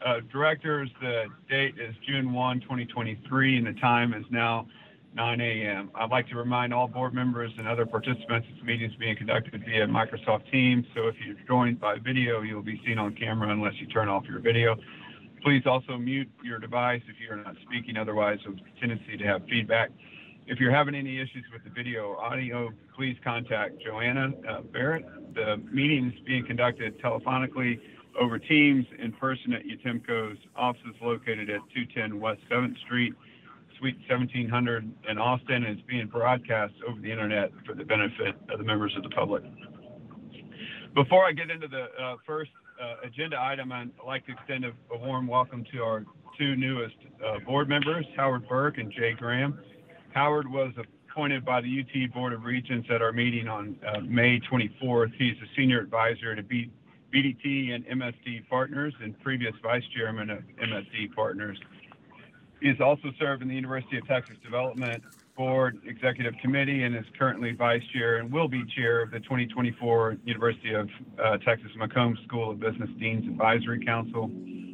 Directors, the date is June 1, 2023, and the time is now 9 a.m. I'd like to remind all board members and other participants this meeting is being conducted via Microsoft Teams, so if you're joined by video, you'll be seen on camera unless you turn off your video. Please also mute your device if you're not speaking, otherwise there's a tendency to have feedback. If you're having any issues with the video or audio, please contact Joanna Barrett. The meeting is being conducted telephonically over Teams in person at UTEMCO's offices located at 210 West 7th Street, Suite 1700 in Austin, and it's being broadcast over the internet for the benefit of the members of the public. Before I get into the first agenda item, I'd like to extend a warm welcome to our two newest board members, Howard Burke and Jay Graham. Howard was appointed by the UT Board of Regents at our meeting on May 24th. He's a senior advisor to BDT and MSD Partners and previous vice chairman of MSD Partners. He has also served in the University of Texas Development Board Executive Committee and is currently vice chair and will be chair of the 2024 University of Texas McCombs School of Business Dean's Advisory Council.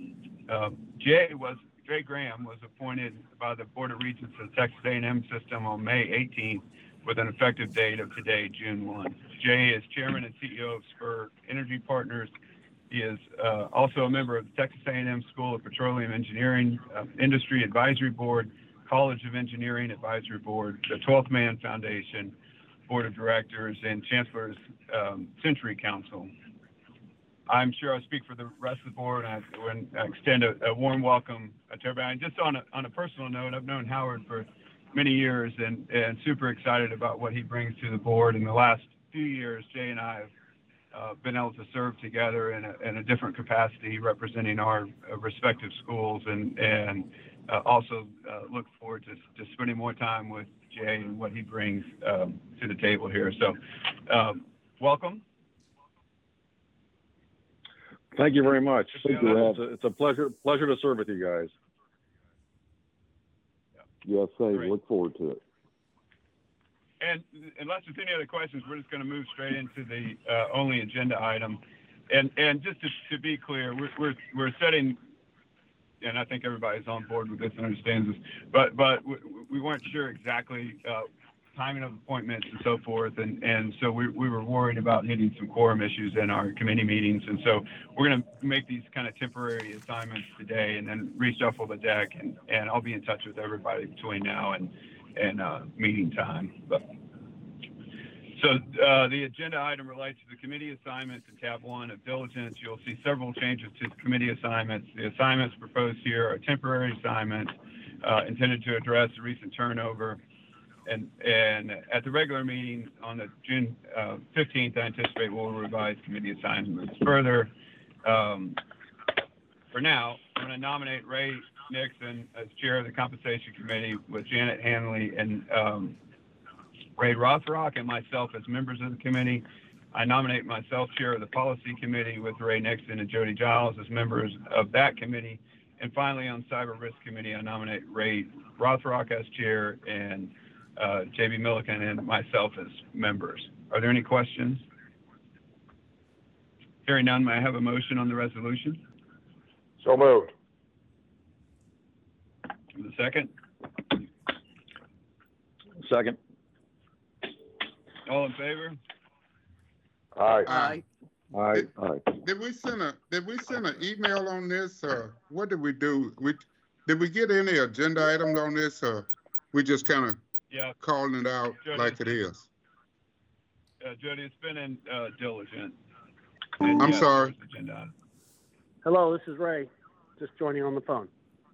Jay Graham was appointed by the Board of Regents of the Texas A&M system on May 18th with an effective date of today, June 1. Jay is chairman and CEO of Spur Energy Partners. He is also a member of the Texas A&M School of Petroleum Engineering Industry Advisory Board, College of Engineering Advisory Board, the 12th Man Foundation Board of Directors, and Chancellor's Century Council. I'm sure I speak for the rest of the board, and I extend a warm welcome to everybody. And just on a personal note, I've known Howard for many years and super excited about what he brings to the board. In the last few years, Jay and I have been able to serve together in a different capacity representing our respective schools, and also look forward to spending more time with Jay and what he brings to the table here. So welcome. Thank you very much. It's a pleasure to serve with you guys. Yes, I Great. look forward to it. And unless there's any other questions, we're just going to move straight into the only agenda item. And just to be clear, we're setting, and I think everybody's on board with this and understands this, but we weren't sure exactly timing of appointments and so forth, and so we were worried about hitting some quorum issues in our committee meetings, and so we're going to make these kind of temporary assignments today and then reshuffle the deck, and I'll be in touch with everybody between now and meeting time. So the agenda item relates to the committee assignments in tab 1 of diligence. You'll see several changes to the committee assignments. The assignments proposed here are temporary assignments intended to address the recent turnover. And at the regular meeting on the June 15th, I anticipate we'll revise committee assignments further. For now, I'm going to nominate Ray Nixon as chair of the compensation committee with Janet Hanley and Ray Rothrock and myself as members of the committee. I nominate myself chair of the policy committee with Ray Nixon and Jody Giles as members of that committee. And finally, on cyber risk committee, I nominate Ray Rothrock as chair and J.B. Milliken and myself as members. Are there any questions? Hearing none, may I have a motion on the resolution? So moved. The second? Second. All in favor? Aye. Aye. Did we send an email on this, or what did we do? Did we get any agenda items on this, or we just kind of calling it out Jody, like it is? Jody, it's been in diligent. I'm sorry. Hello, this is Ray. Just joining on the phone.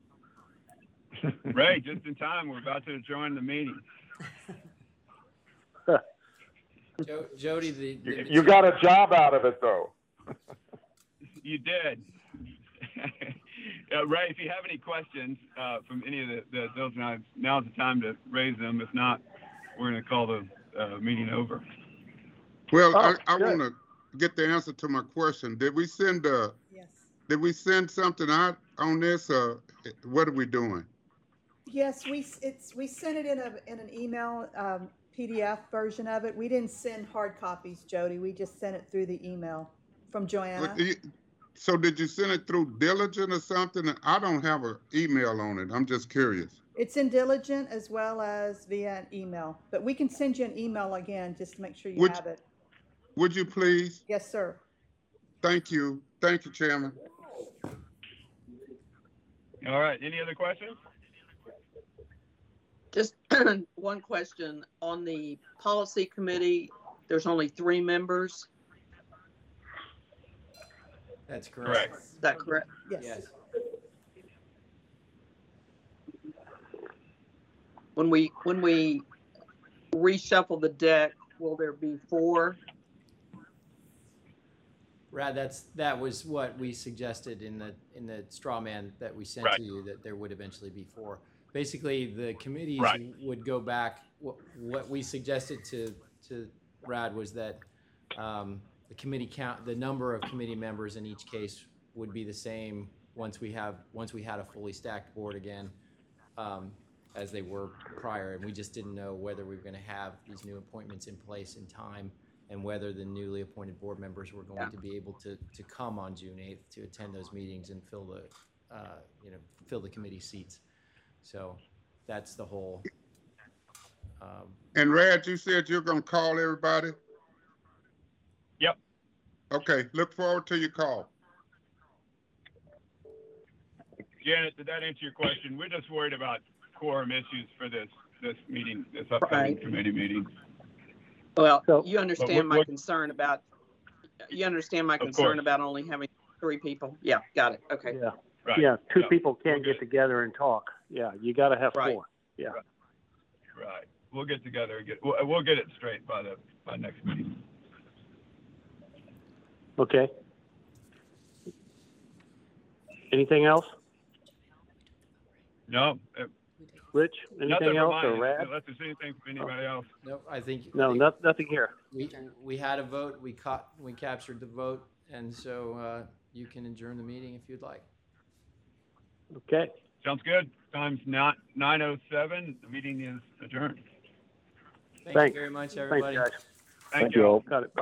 Ray, just in time. We're about to join the meeting. Jody, You got a job out of it, though. You did. Ray, if you have any questions from any of the diligent items, now's the time to raise them. If not, we're going to call the meeting over. Well, I want to get the answer to my question. Did we send Yes. Did we send something out on this, or what are we doing? Yes, we sent it in an email PDF version of it. We didn't send hard copies, Jody. We just sent it through the email from Joanna. So did you send it through Diligent or something? I don't have an email on it. I'm just curious. It's in Diligent as well as via an email, but we can send you an email again just to make sure you Would- have it. Would you please? Yes, sir. Thank you. Thank you, Chairman. All right, any other questions? Just one question. On the policy committee, there's only 3 members. That's correct. Correct. Is that correct? Yes. Yes. When we reshuffle the deck, will there be 4? Rad, that was what we suggested in the straw man that we sent Right. to you, that there would eventually be 4. Basically, the committees Right. would go back. What we suggested to Rad was that the committee count, the number of committee members in each case would be the same once we had a fully stacked board again, as they were prior. And we just didn't know whether we were going to have these new appointments in place in time, and whether the newly appointed board members were going to be able to come on June 8th to attend those meetings and fill the committee seats. So that's the whole. And Rad, you said you're gonna call everybody? Yep. Okay, look forward to your call. Janet, did that answer your question? We're just worried about quorum issues for this meeting, this upcoming Right. committee meeting. Well, So- you understand my what- concern about, course. about only having 3 people? Yeah, got it. Okay. Yeah, Right. yeah, 2 No, people can't we're get good. together and talk. Yeah, you gotta have Right. 4. Yeah. Right. We'll get together and we'll get it straight by next meeting. Okay. Anything else? No, Rich, nothing anything from else mine, or Rad? unless there's anything from anybody else. No, I think. No, nothing here. We had a vote. We captured the vote, and so you can adjourn the meeting if you'd like. Okay. Sounds good. Time's 9:07. The meeting is adjourned. Thank Thanks. you very much, Thanks, everybody. guys. Thank you all. Got it.